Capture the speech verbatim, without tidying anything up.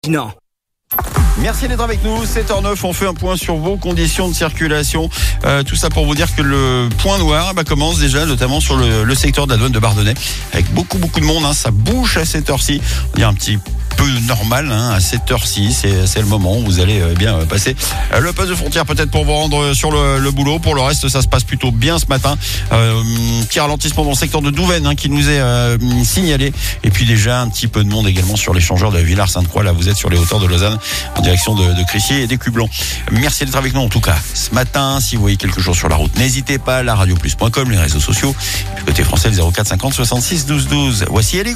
Non. Merci d'être avec nous, sept heures neuf, on fait un point sur vos conditions de circulation. Euh, tout ça pour vous dire que le point noir bah, commence déjà, notamment sur le, le secteur de la douane de Bardonnay, avec beaucoup beaucoup de monde, hein, ça bouge à cette heure-ci. Il y a un petit peu normal hein, à cette heure-ci, c'est, c'est le moment où vous allez euh, bien euh, passer euh, le poste de frontière peut-être pour vous rendre sur le, le boulot. Pour le reste, ça se passe plutôt bien ce matin. Euh, petit ralentissement dans le secteur de Douvaine hein, qui nous est euh, signalé. Et puis déjà un petit peu de monde également sur l'échangeur de Villars-Sainte-Croix. Là, vous êtes sur les hauteurs de Lausanne en direction de, de Crissier et des Cublons. Merci d'être avec nous en tout cas ce matin. Si vous voyez quelque chose sur la route, n'hésitez pas, la radio plus point com, les réseaux sociaux. Et puis côté français, le zéro quatre cinquante soixante-six douze douze. Voici Ellie.